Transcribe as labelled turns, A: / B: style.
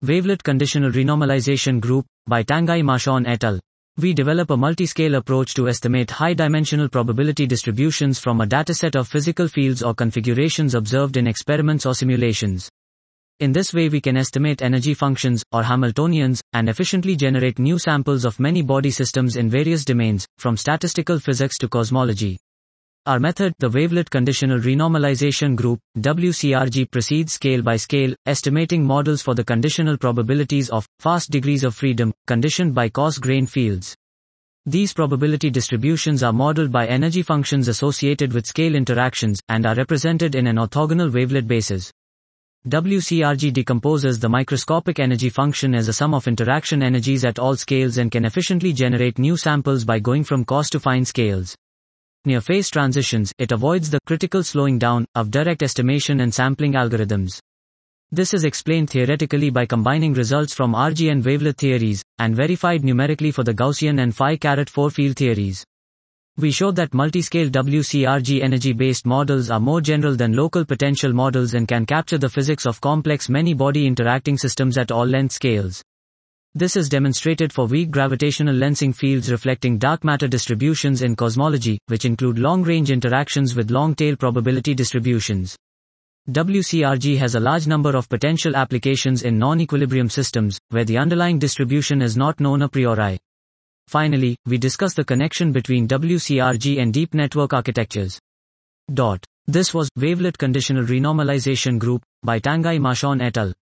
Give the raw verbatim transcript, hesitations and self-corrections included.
A: Wavelet Conditional Renormalization Group, by Tanguy Marchand et al. We develop a multi-scale approach to estimate high-dimensional probability distributions from a dataset of physical fields or configurations observed in experiments or simulations. In this way we can estimate energy functions, or Hamiltonians, and efficiently generate new samples of many body systems in various domains, from statistical physics to cosmology. Our method, the Wavelet Conditional Renormalization Group, W C R G, proceeds scale by scale, estimating models for the conditional probabilities of fast degrees of freedom, conditioned by coarse-grained fields. These probability distributions are modeled by energy functions associated with scale interactions, and are represented in an orthogonal wavelet basis. W C R G decomposes the microscopic energy function as a sum of interaction energies at all scales and can efficiently generate new samples by going from coarse to fine scales. Near phase transitions, it avoids the critical slowing down of direct estimation and sampling algorithms. This is explained theoretically by combining results from R G and wavelet theories, and verified numerically for the Gaussian and phi four field theories. We show that multi-scale W C R G energy-based models are more general than local potential models and can capture the physics of complex many-body interacting systems at all length scales. This is demonstrated for weak gravitational lensing fields reflecting dark matter distributions in cosmology, which include long-range interactions with long-tail probability distributions. W C R G has a large number of potential applications in non-equilibrium systems, where the underlying distribution is not known a priori. Finally, we discuss the connection between W C R G and deep network architectures. Dot. This was Wavelet Conditional Renormalization Group, by Tanguy Marchand et al.